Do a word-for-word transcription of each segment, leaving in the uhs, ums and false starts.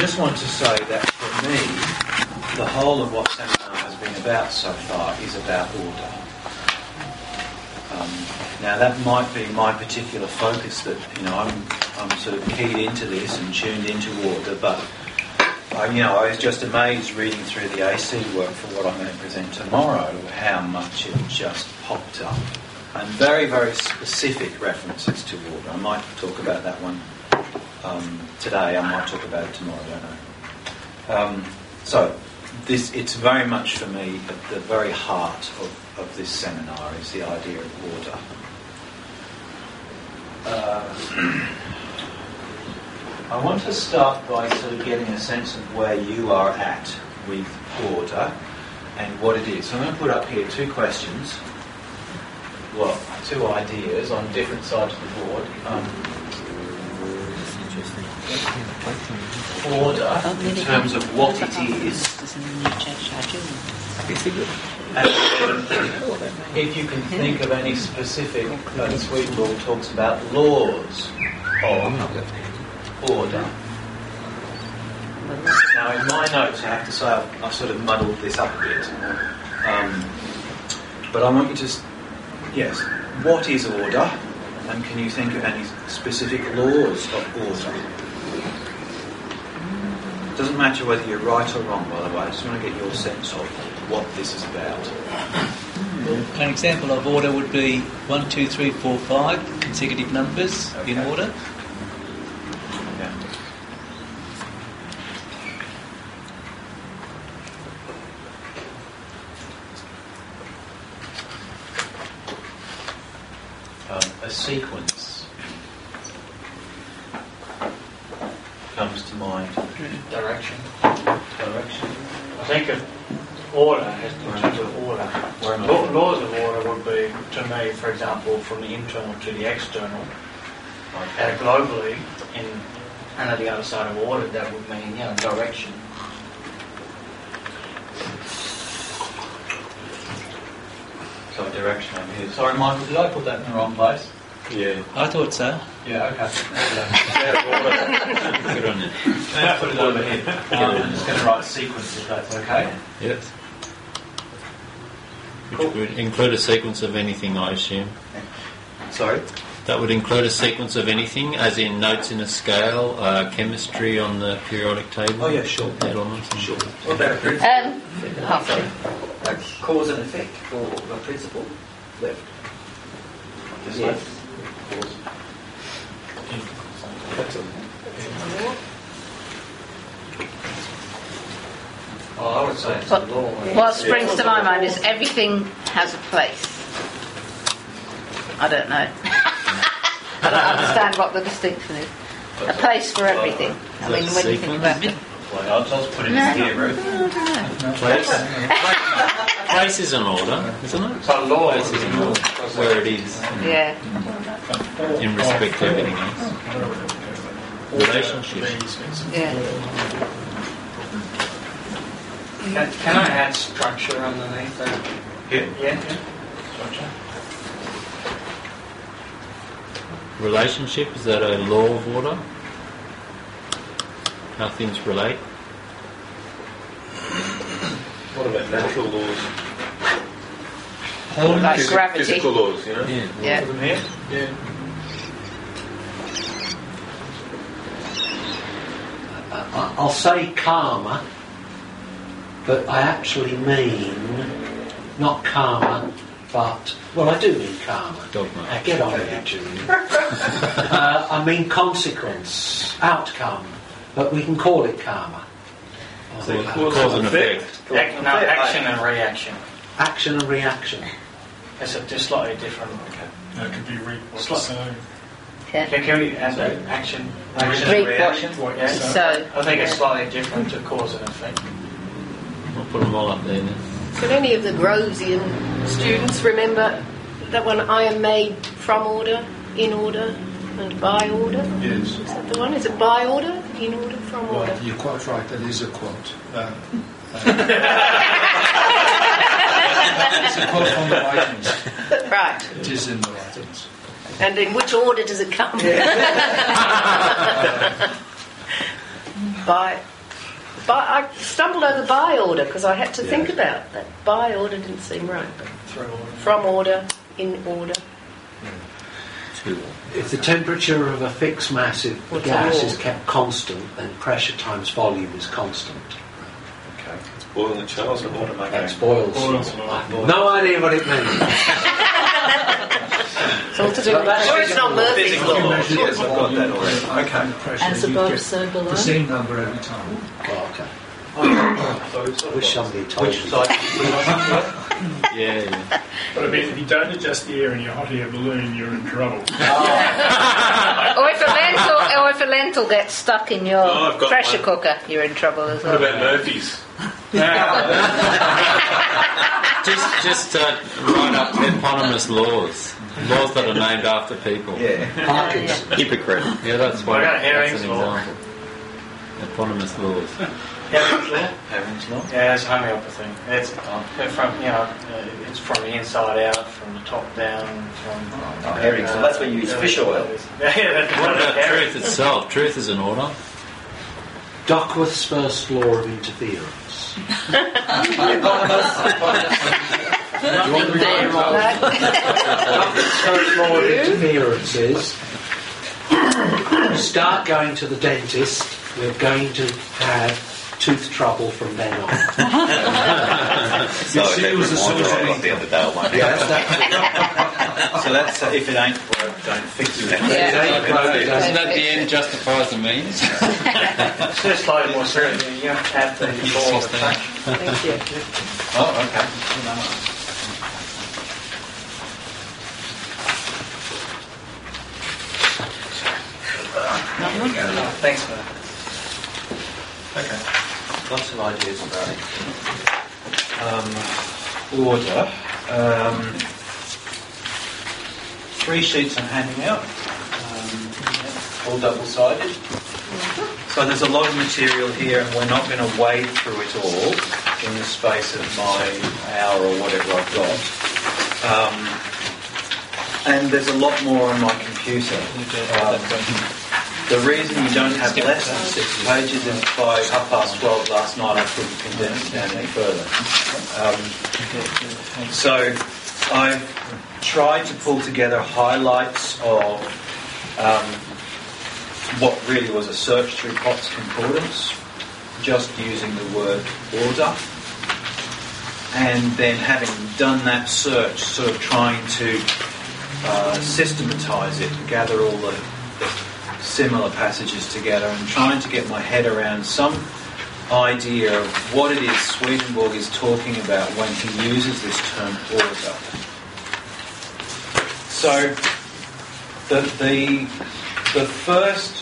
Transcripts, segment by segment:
just want to say that for me, the whole of what seminar has been about so far is about order. Um, now that might be my particular focus, that you know I'm I'm sort of keyed into this and tuned into order, but I, you know I was just amazed reading through the A C work for what I'm going to present tomorrow, how much it just popped up, and very very specific references to order. I might talk about that one um, today. I might talk about it tomorrow. I don't know. Um, so this it's very much for me at the very heart of, of this seminar is the idea of order. Uh, I want to start by sort of getting a sense of where you are at with order and what it is. So I'm going to put up here two questions, well, two ideas on different sides of the board. Um, order in terms of what it is, and if you can think of any specific, uh, Swedenborg talks about laws of order. Now in my notes I have to say I've, I've sort of muddled this up a bit, um, but I want you to, s- yes, what is order, and can you think of any specific laws of order? It doesn't matter whether you're right or wrong, by the way. I just want to get your sense of what this is about. An example of order would be one, two, three, four, five consecutive numbers Okay. in order. Yeah. Um, a sequence comes to mind. Direction. Direction. I think of order has in terms of order. Where am I? Law- Laws of order would be, to me, for example, from the internal to the external. Okay. Uh, globally, in and at the other side of order, that would mean, you know, direction. So direction over here. Sorry, Michael, did I put that in the wrong place? Yeah. I thought so. Yeah, okay. Good on you. Now I put it over here. Um, I'm just going to write sequence if that's okay. Yes. Which would include a sequence of anything, I assume. Sorry? That would include a sequence of anything, as in notes in a scale, uh, chemistry on the periodic table. Oh, yeah, sure. Elements. and- Sure. What about a principle? Um, oh, Like cause and effect for a principle? Left. Just Yes. left. Cause. That's all. Oh, I would say it's a what, law. what springs to my mind is everything has a place. I don't know. I don't understand what the distinction is. A place for everything. I mean, when you think about it. Well, I'll just put it No, in here, Ruth. I don't know. Place. Place is an order, isn't it? So law Place is an order, where it is Yeah. in respect to everything else. Relationship. Yeah. Can, can I add structure underneath that? Here? Yeah. Structure. Relationship, is that a law of order? How things relate? What about natural laws? Like Physi- gravity. Physical laws, you know? Yeah. Put them here? Yeah. I- I'll say karma, but I actually mean not karma, but, well, I do mean karma. Dogma. Now, get on with it, Julian. uh, I mean consequence, outcome, but we can call it karma. So Uh, cause, Cause and and effect. Ac- no, action and reaction. action and reaction. It's a just slightly different. That could be reap what It's you like- sow. Yeah. Can, can we add that? Action? Action Reap and what- reaction? What you Yeah. sow. So, I think it's slightly different to cause and effect. I'll put them all up there then. Could any of the Grovesian students remember that one, I am made from order, in order, and by order? Yes. Is that the one? Is it by order, in order, from order? Well, you're quite right, that is a quote. Uh, uh, it's a quote from the writings. Right. It is in the writings. And in which order does it come? by But I stumbled over by order because I had to Yeah. think about that. By order didn't seem right. But Throw order. from order, in order. Two. If the temperature of a fixed mass of What's gas that? is kept constant, then pressure times volume is constant. Okay. Boiling Charles and water That's boils. Boils. I have no idea what it means. It's all to do But with that's pressure. It's not Murphy's Physical law. laws. Yes, I've got that already. Okay. Pressure, As you above, get so below. the same number every time. Oh, okay. So it's sort I wish of- somebody told Which me. side? Yeah, yeah. But I mean, if you don't adjust the air in your hot air balloon, you're in trouble. Or if a lentil, or if a lentil gets stuck in your Oh, I've got pressure one. cooker, you're in trouble as What well. about Murphy's? Just, just uh, write up eponymous laws. Laws that are named after people. Yeah. Parkinson. Hypocrite. Yeah, that's one. I got That's Herring's an law. example. Eponymous laws. Herring's law? Heaven's law. Yeah, it's homeopathy. It's from you know, uh, it's from the inside out, from the top down, from. Oh, Herring's law. That's when you use fish oil. Yeah, that's What about Herring's. truth itself? Truth is an order. Duckworth's first law of interference. Nothing there wrong. Duckworth's first law of interference is you start going to the dentist, you're going to have tooth trouble from then on. So it was associated. the other day on my Yeah, that's that. So that's uh, if it ain't broke, don't fix it. Yeah. Isn't that the end justifies the means? It's just slightly more serious. You have to have the law of attraction. Thank you. Oh, okay. Thanks for that. Okay. Lots of ideas about it. Um, order. Um, three sheets I'm handing out. Um, all double-sided. So there's a lot of material here, and we're not going to wade through it all in the space of my hour or whatever I've got. Um, and there's a lot more on my computer. Um, The reason you don't have less than six pages is by half past twelve last night I couldn't condense it down any further. Um, so I've tried to pull together highlights of um, what really was a search through Potts Concordance, just using the word order, and then having done that search, sort of trying to uh, systematise it, gather all the, the similar passages together and trying to get my head around some idea of what it is Swedenborg is talking about when he uses this term order. So the the, the first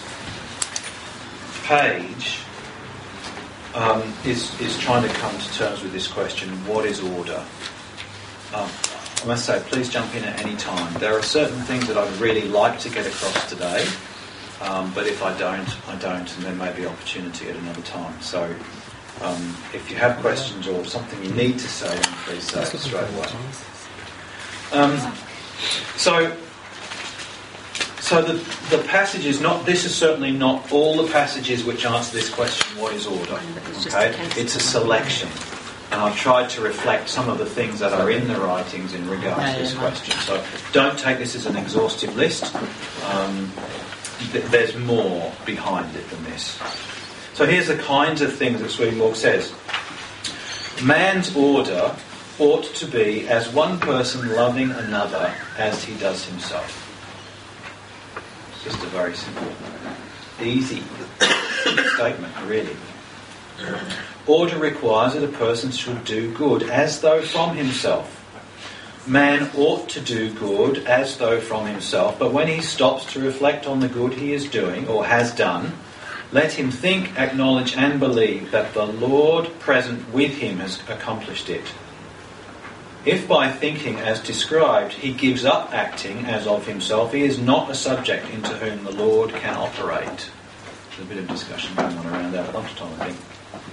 page um, is, is trying to come to terms with this question, what is order? Um, I must say, please jump in at any time. There are certain things that I'd really like to get across today. Um, but if I don't, I don't, and there may be opportunity at another time. So um, if you have questions or something you need to say, then please say it straight away. Um, so so the, the passages, not this is certainly not all the passages which answer this question, what is order? Okay? It's a selection. And I've tried to reflect some of the things that are in the writings in regards to this question. So don't take this as an exhaustive list. Um, There's more behind it than this. So here's the kinds of things that Swedenborg says. Man's order ought to be as one person loving another as he does himself. It's just a very simple, easy statement, really. Order requires that a person should do good as though from himself. Man ought to do good as though from himself, but when he stops to reflect on the good he is doing or has done, let him think, acknowledge and believe that the Lord present with him has accomplished it. If by thinking as described he gives up acting as of himself, he is not a subject into whom the Lord can operate. There's a bit of discussion going on around that at lunchtime, I think.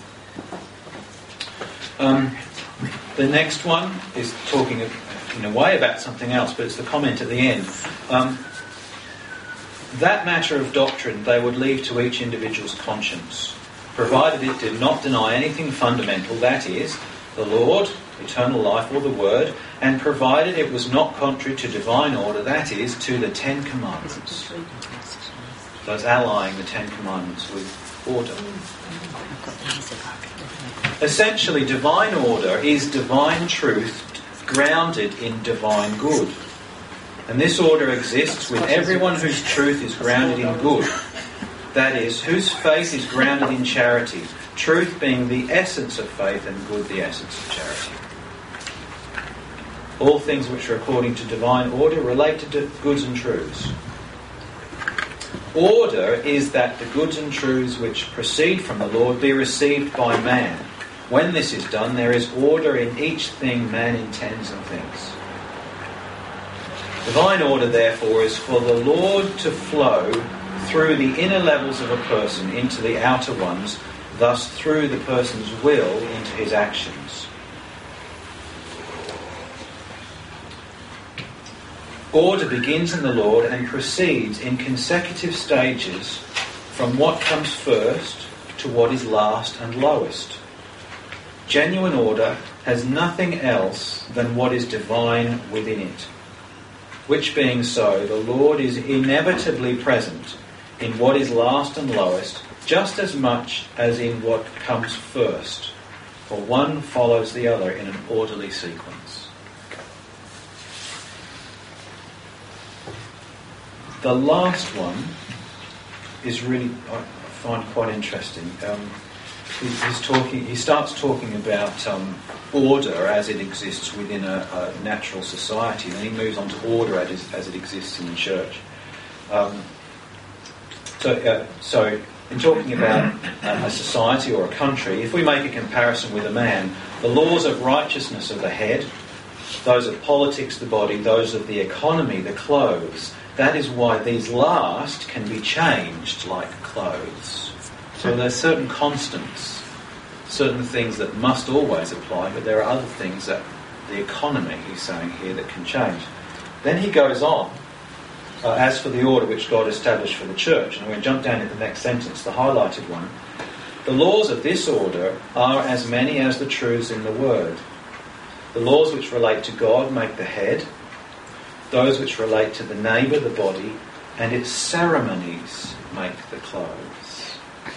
Um, the next one is talking in a way about something else, but it's the comment at the end. Um, that matter of doctrine they would leave to each individual's conscience. provided it did not deny anything fundamental, that is, the Lord, eternal life, or the Word, and provided it was not contrary to divine order, that is, to the Ten Commandments. So it's allying the Ten Commandments with order. Essentially, divine order is divine truth grounded in divine good. And this order exists with everyone whose truth is grounded in good. That is, whose faith is grounded in charity, truth being the essence of faith and good the essence of charity. All things which are according to divine order relate to goods and truths. Order is that the goods and truths which proceed from the Lord be received by man. When this is done, there is order in each thing man intends and thinks. Divine order, therefore, is for the Lord to flow through the inner levels of a person into the outer ones, thus through the person's will into his actions. Order begins in the Lord and proceeds in consecutive stages from what comes first to what is last and lowest. Genuine order has nothing else than what is divine within it. Which being so, the Lord is inevitably present in what is last and lowest, just as much as in what comes first, for one follows the other in an orderly sequence. The last one is really, I find quite interesting. Um, he's talking. He starts talking about um, order as it exists within a, a natural society, and then he moves on to order as, as it exists in the church. Um, so, uh, so, in talking about uh, a society or a country, if we make a comparison with a man, the laws of righteousness are the head, those of politics the body, those of the economy the clothes. That is why these last can be changed like clothes. So there's certain constants, certain things that must always apply, but there are other things that the economy, he's saying here, that can change. Then he goes on, uh, as for the order which God established for the church, and I'm going to jump down to the next sentence, the highlighted one. The laws of this order are as many as the truths in the Word. The laws which relate to God make the head, those which relate to the neighbour, the body, and its ceremonies make the clothes.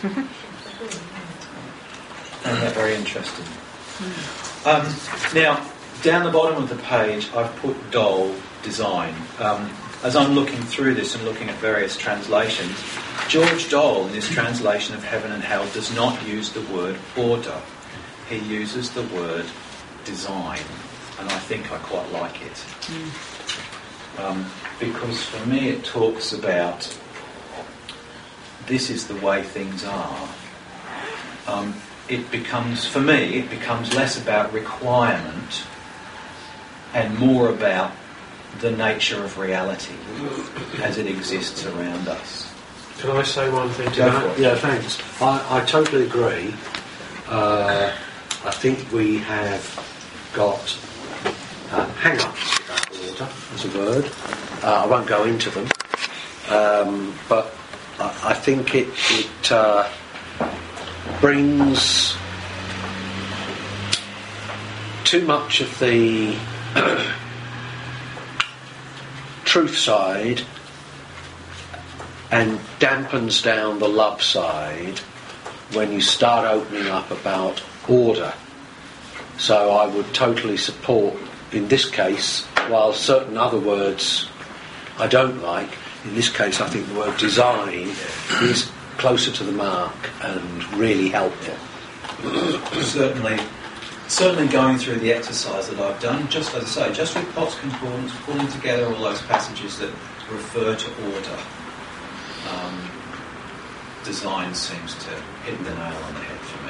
Isn't that very interesting? Um, now, down the bottom of the page, I've put Dole design. Um, as I'm looking through this and looking at various translations, George Dole, in his translation of Heaven and Hell, does not use the word order. He uses the word design, and I think I quite like it. Mm. Um, because for me it talks about this is the way things are. Um, it becomes, for me, it becomes less about requirement and more about the nature of reality as it exists around us. Can I say one thing to Go that? for it. Yeah, thanks. I, I totally agree. Uh, I think we have got uh, hang-ups about order as a word. Uh, I won't go into them, um, but I, I think it, it uh, brings too much of the truth side and dampens down the love side when you start opening up about order. So I would totally support, in this case, while certain other words I don't like, in this case I think the word design is closer to the mark and really helpful. Certainly, certainly going through the exercise that I've done, just as I say, just with Potts Concordance, pulling together all those passages that refer to order, um, design seems to hit the nail on the head for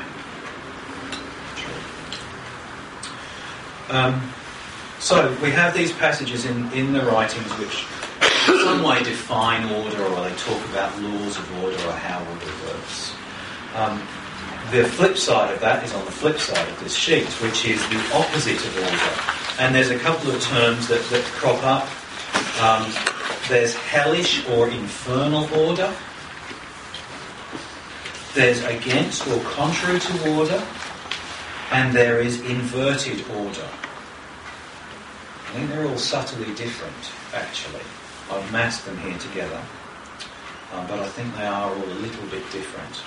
me. Um, so we have these passages in, in the writings which in some way define order, or they talk about laws of order or how order works. Um, the flip side of that is on the flip side of this sheet, which is the opposite of order. And there's a couple of terms that, that crop up. Um, there's hellish or infernal order. there's against or contrary to order, and there is inverted order. I think they're all subtly different, actually. I've massed them here together, um, but I think they are all a little bit different.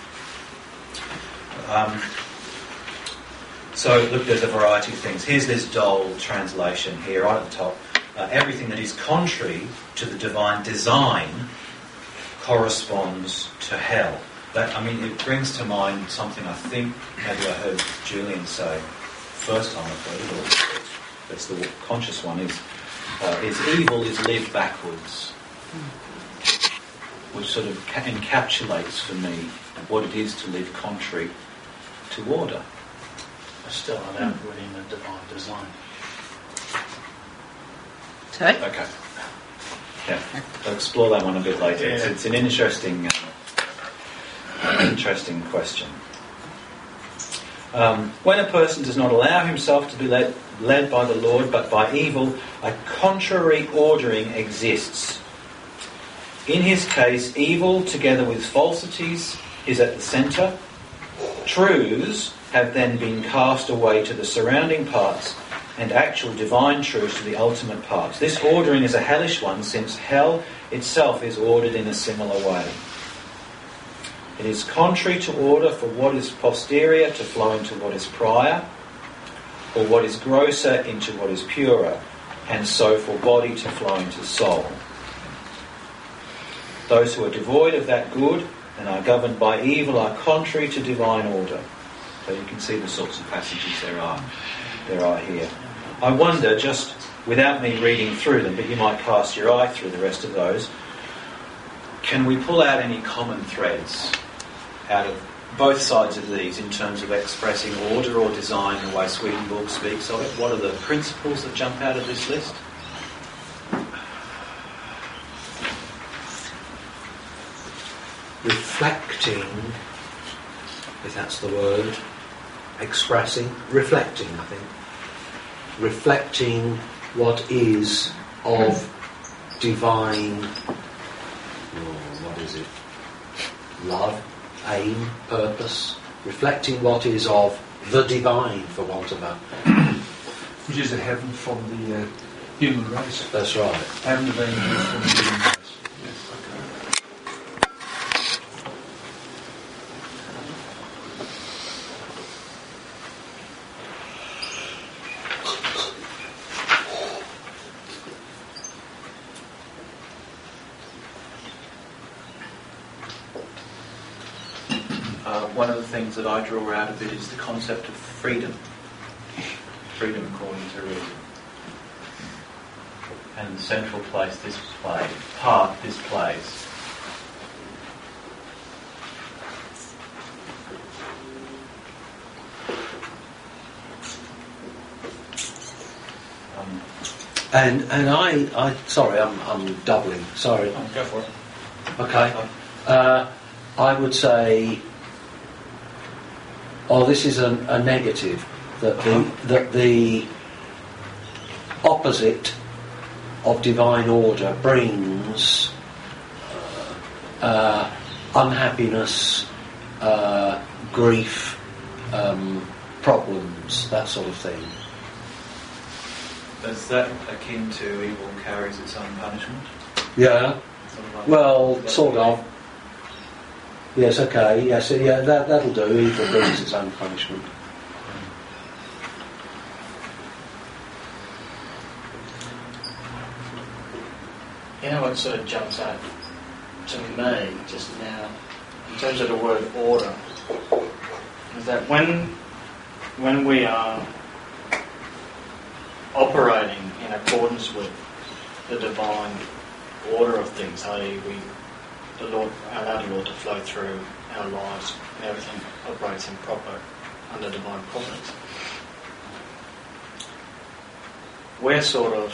Um, so, look, there's a variety of things. Here's this Dole translation here, right at the top. Uh, everything that is contrary to the divine design corresponds to hell. That, I mean, it brings to mind something I think maybe I heard Julian say first time I heard it, or that's the conscious one, is, uh, is evil is lived backwards, which sort of ca- encapsulates for me what it is to live contrary to order. Still allowed within the divine design. Sorry? Okay. Yeah, I'll explore that one a bit later. It's, it's an interesting, uh, interesting question. Um, when a person does not allow himself to be led, led by the Lord, but by evil, a contrary ordering exists. In his case, evil, together with falsities, is at the centre. Truths have then been cast away to the surrounding parts, and actual divine truths to the ultimate parts. This ordering is a hellish one, since hell itself is ordered in a similar way. It is contrary to order for what is posterior to flow into what is prior, or what is grosser into what is purer, and so for body to flow into soul. Those who are devoid of that good and are governed by evil are contrary to divine order. So you can see the sorts of passages there are, there are here. I wonder, just without me reading through them, but you might cast your eye through the rest of those, can we pull out any common threads out of both sides of these in terms of expressing order or design the way Swedenborg speaks of it? What are the principles that jump out of this list? Reflecting, if that's the word, expressing, reflecting, I think. Reflecting what is of divine, oh, what is it? Love, aim, purpose. Reflecting what is of the divine, for want of a... Which is a heaven from the uh, human race. That's right. Heaven of angels from the human race. Yes, okay. Uh, one of the things that I draw out of it is the concept of freedom. Freedom according to reason. And the central place this play, part this plays. Um, And and I, I sorry, I'm I'm doubling. Sorry. oh, go for it. Okay. Uh, I would say, oh, this is a, a negative, that the that the opposite of divine order brings uh, uh, unhappiness, uh, grief, um, problems, that sort of thing. Is that akin to evil carries its own punishment? Yeah. Something like Well, that? sort of. Yes, okay, yes, yeah, that, that'll do. Evil brings its own punishment. You know what sort of jumps out to me just now, in terms of the word order, is that when when we are operating in accordance with the divine order of things, that is, we the Lord allow the Lord to flow through our lives and everything operates in proper under divine providence. We're sort of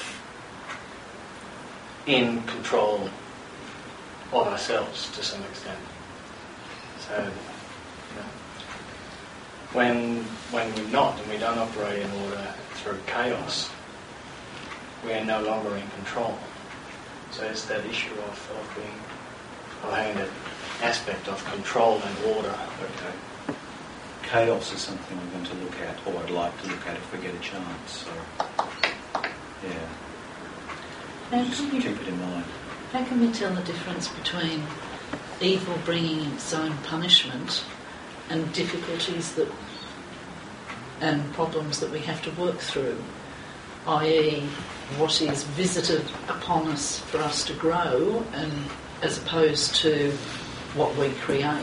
in control of ourselves to some extent. So, you know, when when we're not and we don't operate in order through chaos, we are no longer in control. So it's that issue of, of being, of having that aspect of control and order. Okay. Chaos is something I'm going to look at, or I'd like to look at if we get a chance. So, yeah, Now, just can you, keep it in mind. how can we tell the difference between evil bringing its own punishment and difficulties that and problems that we have to work through, that is, what is visited upon us for us to grow, and as opposed to what we create? I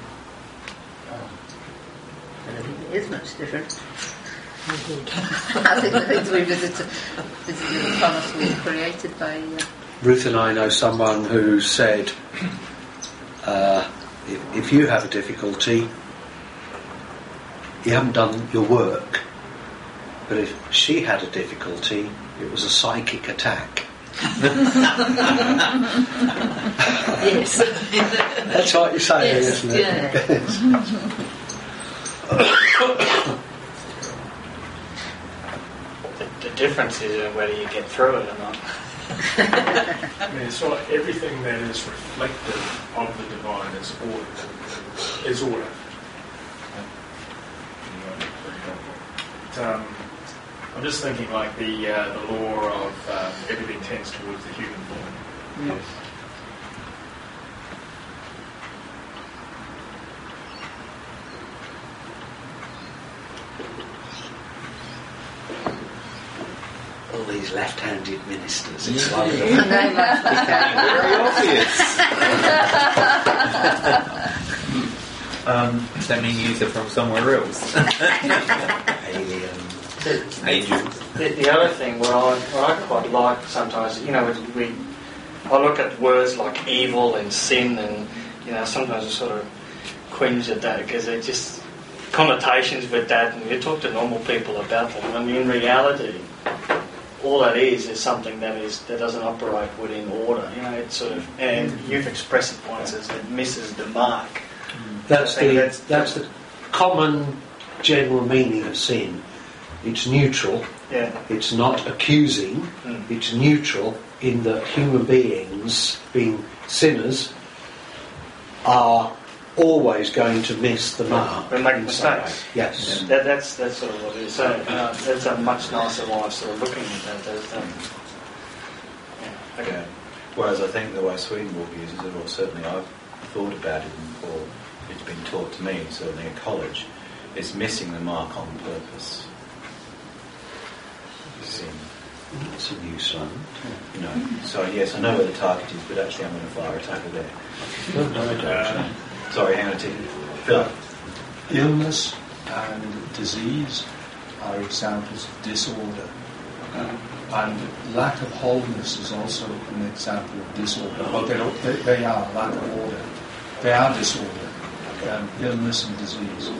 don't think it is much different. I think the things we visited, visited upon us were created by. Uh, Ruth and I know someone who said, uh, if, if you have a difficulty, you haven't done your work. But if she had a difficulty, it was a psychic attack. Yes. That's what you're saying, Yes, isn't it? yeah. The, the difference is uh, whether you get through it or not. I mean, it's sort of everything that is reflective of the divine is order. Is order. But, um, I'm just thinking like the uh, the law of um, everything tends towards the human form. Yes. All these left-handed ministers. It's Yeah. like They must be Very obvious. um, does that mean you are from somewhere else? alien. Angels. The, the other thing, what I, what I quite like sometimes, you know, we, I look at words like evil and sin, and you know, sometimes I sort of cringe at that because they're just connotations with that, and you talk to normal people about them. I mean, in reality, all that is is something that is that doesn't operate within order. You know, it's sort of, and you've expressed it once as it misses the mark. That's I think the that's- that's the common general meaning of sin. It's neutral. Yeah. It's not accusing. Mm. It's neutral in that human beings, being sinners, are always going to miss the mark. We make in some way. mistakes. Yes. That, that's that's sort of what it is. So uh, that's a much nicer way of sort of looking at that. There's, um, yeah. Okay. Okay. Whereas I think the way Swedenborg uses it, or certainly I've thought about it, or it's been taught to me, certainly at college, is missing the mark on purpose. Sin. That's a new song. You know. So yes, I know where the target is, but actually I'm going to fire it over there. Uh, sorry, hang on a second. Philip. Illness and disease are examples of disorder. And lack of wholeness is also an example of disorder. Well, they, don't, they, they are lack of order. They are disorder. Um, illness and disease.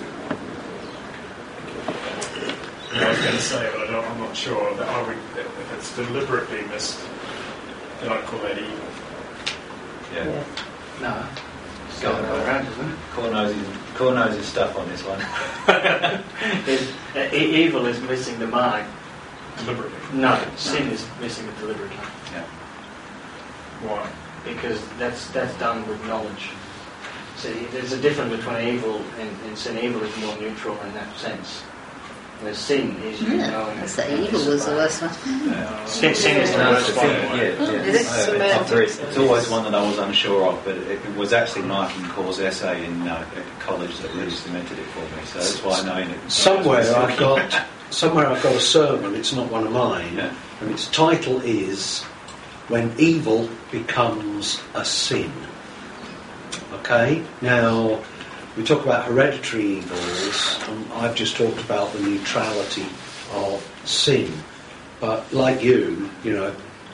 I was going to say, but I don't, I'm not sure that I would, if it's deliberately missed, then I'd call that evil. Yeah. No. It's going around, isn't it? Cornose Cornose's stuff on this one. It- uh, e- evil is missing the mark. Deliberately. No, sin is missing it deliberately. Yeah. Why? Because that's that's done with knowledge. See, there's a difference between evil and, and sin. Evil is more neutral in that sense. Whereas sin is you Yeah, knowing. I say evil was the worst one. Yeah. Sin, sin is the No, worst it's, one. yeah, yeah, Is it? I- I- Semantics. it's always one that I was unsure of, but it, it was actually Mark and Core's essay in uh, at college that really cemented it for me. So that's why I know it. Somewhere I've got somewhere I've got a sermon. It's not one of mine, Yeah. and its title is "When Evil Becomes a Sin." Okay. Now we talk about hereditary evils, and I've just talked about the neutrality of sin. But like you, you know,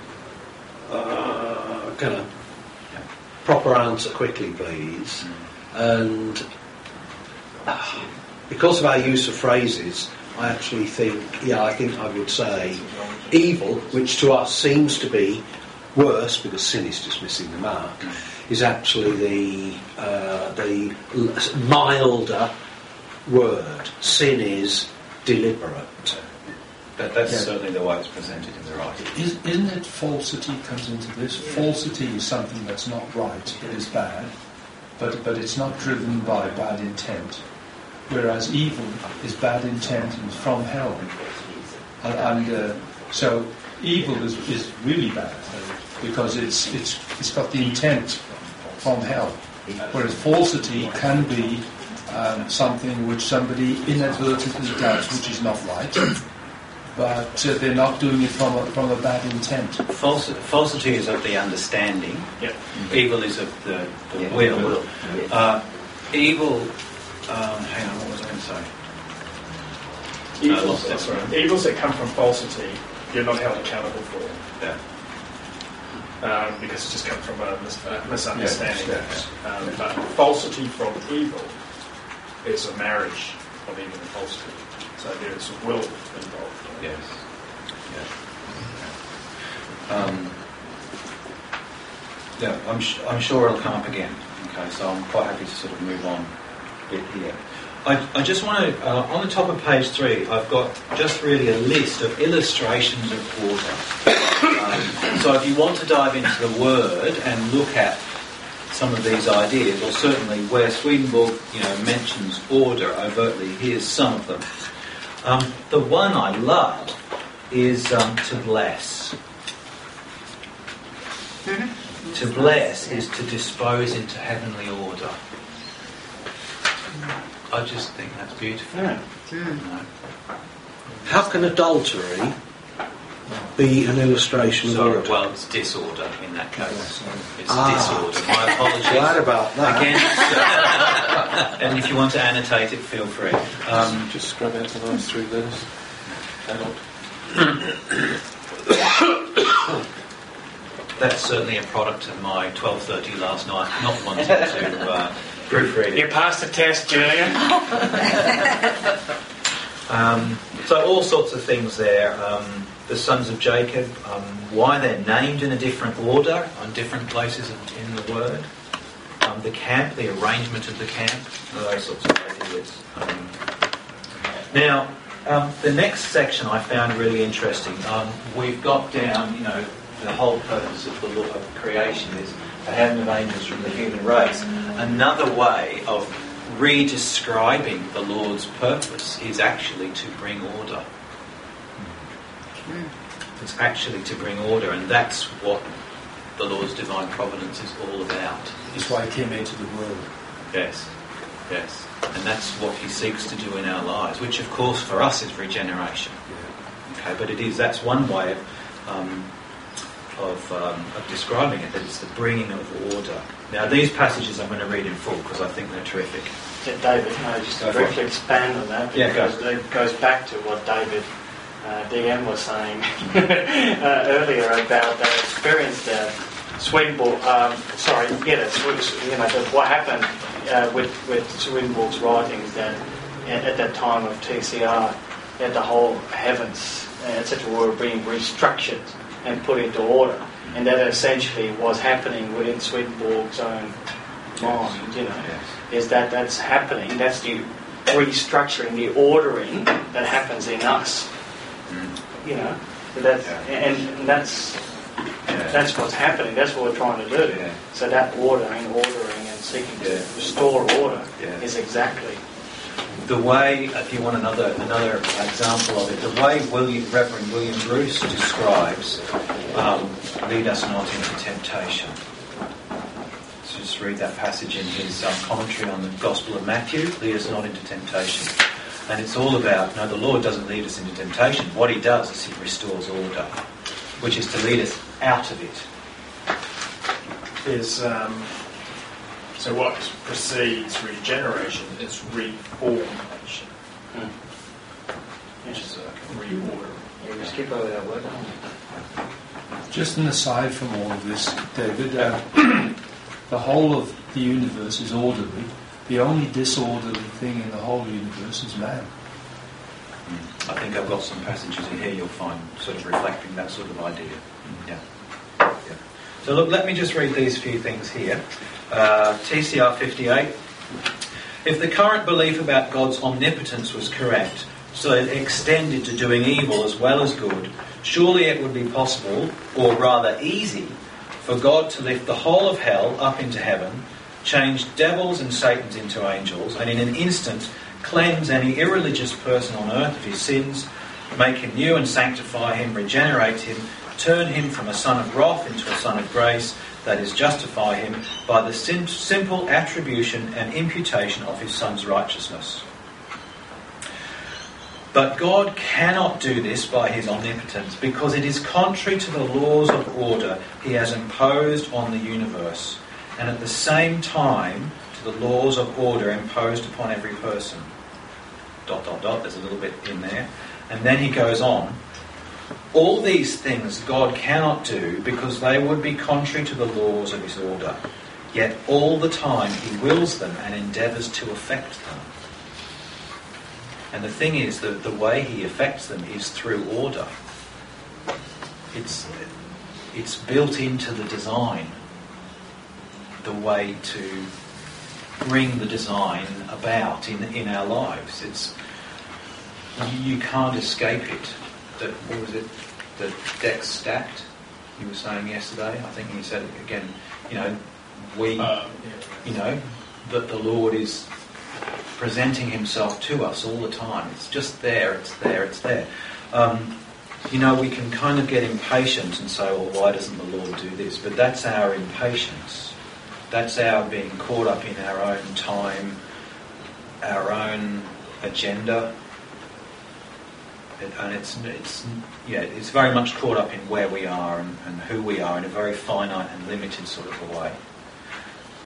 uh, kind of proper answer quickly, please. And uh, because of our use of phrases, I actually think, yeah, I think I would say evil, which to us seems to be worse because sin is just missing the mark, is actually the uh, the l- milder word. Sin is deliberate. That, that's Yeah. certainly the way it's presented in the writing. Is, isn't it falsity comes into this? Falsity is something that's not right, it is bad. but but it's not driven by bad intent. Whereas evil is bad intent and from hell, and, and uh, so evil is, is really bad because it's it's it's got the intent from hell. Whereas falsity can be um, something which somebody inadvertently does, which is not right, but uh, they're not doing it from a, from a bad intent. Falsi- falsity is of the understanding. Yep. Evil is of the, the Yeah, will. the will, yes. Uh, evil. Um, hang on, what was I going to say? I Evils, lost it. that's right. Evils that come from falsity, you're not held accountable for. Yeah. Um, because it just comes from a mis- uh, misunderstanding. Yes, yes. Um, but falsity from evil is a marriage of evil and falsity. So there's will involved. Yes. Yeah. Um, yeah, I'm, sh- I'm sure it'll come up again. Okay, so I'm quite happy to sort of move on a bit here. I, I just want to, uh, on the top of page three, I've got just really a list of illustrations of order. Um, so if you want to dive into the word and look at some of these ideas, or certainly where Swedenborg, you know, mentions order overtly, here's some of them. Um, the one I love is um, to bless. Mm-hmm. To bless is to dispose into heavenly order. I just think that's beautiful. Yeah. You know. How can adultery be an illustration of So, order? well, it's disorder in that case. It's Ah. disorder. My apologies. Glad about that. Again, and if you want to annotate it, feel free. Um, Just scrub out the last three letters. Adult. that's certainly a product of my twelve thirty last night, not wanting to uh, proofread it. You passed the test, Julian. Um, so all sorts of things there. Um, the sons of Jacob, um, why they're named in a different order on different places in, in the word. Um, the camp, the arrangement of the camp, those sorts of ideas. Um, now, um, the next section I found really interesting. Um, we've got down, you know, the whole purpose of the law of creation is the heaven of angels from the human race. Another way of re-describing the Lord's purpose is actually to bring order. It's actually to bring order, and that's what the Lord's divine providence is all about. That's why he came into the world. Yes, yes. And that's what he seeks to do in our lives, which of course for us is regeneration. Okay, but it is, that's one way of, um, of, um, of describing it, that it's the bringing of order. Now these passages I'm going to read in full because I think they're terrific. David, can I just Go for briefly it. expand on that? Yeah, go. Because it goes back to what David uh, D M was saying uh, earlier about that experience that Swedenborg, um, sorry, yeah, that's, you know, that what happened uh, with, with Swedenborg's writings that at, at that time of T C R, that the whole heavens, uh, et cetera, were being restructured and put into order. And that essentially was happening within Swedenborg's own mind, you know. Yes. Is that that's happening, that's the restructuring, the ordering that happens in us. You know, so that's, Yeah. and, and that's Yeah. that's what's happening, that's what we're trying to do. Yeah. So that ordering, ordering and seeking to Yeah. restore order Yeah. is exactly. The way, if you want another another example of it, the way William, Reverend William Bruce describes um, lead us not into temptation. So just read that passage in his um, commentary on the Gospel of Matthew, lead us not into temptation. And it's all about, no, the Lord doesn't lead us into temptation. What he does is he restores order, which is to lead us out of it. Is um, so what precedes regeneration is reformation, which is a reorder. You skip over that word. Just an aside from all of this, David, uh, the whole of the universe is orderly. The only disorderly thing in the whole universe is man. I think I've got some passages in here you'll find sort of reflecting that sort of idea. Yeah. Yeah. So look, let me just read these few things here. Uh, T C R fifty-eight. If the current belief about God's omnipotence was correct, so it extended to doing evil as well as good, surely it would be possible, or rather easy, for God to lift the whole of hell up into heaven, change devils and Satans into angels, and in an instant cleanse any irreligious person on earth of his sins, make him new and sanctify him, regenerate him, turn him from a son of wrath into a son of grace, that is, justify him by the sim- simple attribution and imputation of his son's righteousness. But God cannot do this by his omnipotence, because it is contrary to the laws of order he has imposed on the universe, and at the same time to the laws of order imposed upon every person. Dot, dot, dot, there's a little bit in there. And then he goes on, all these things God cannot do because they would be contrary to the laws of his order. Yet all the time he wills them and endeavours to effect them. And the thing is that the way he effects them is through order. It's, it's built into the design, the way to bring the design about in, in our lives. It's, you can't escape it. That, what was it? The deck's stacked, you were saying yesterday. I think you said it again. You know, we, Uh, yeah. you know, that the Lord is presenting himself to us all the time. It's just there, it's there, it's there. Um, you know, we can kind of get impatient and say, well, why doesn't the Lord do this? But that's our impatience. That's our being caught up in our own time, our own agenda. It, and it's, it's, yeah, it's very much caught up in where we are and, and who we are in a very finite and limited sort of a way.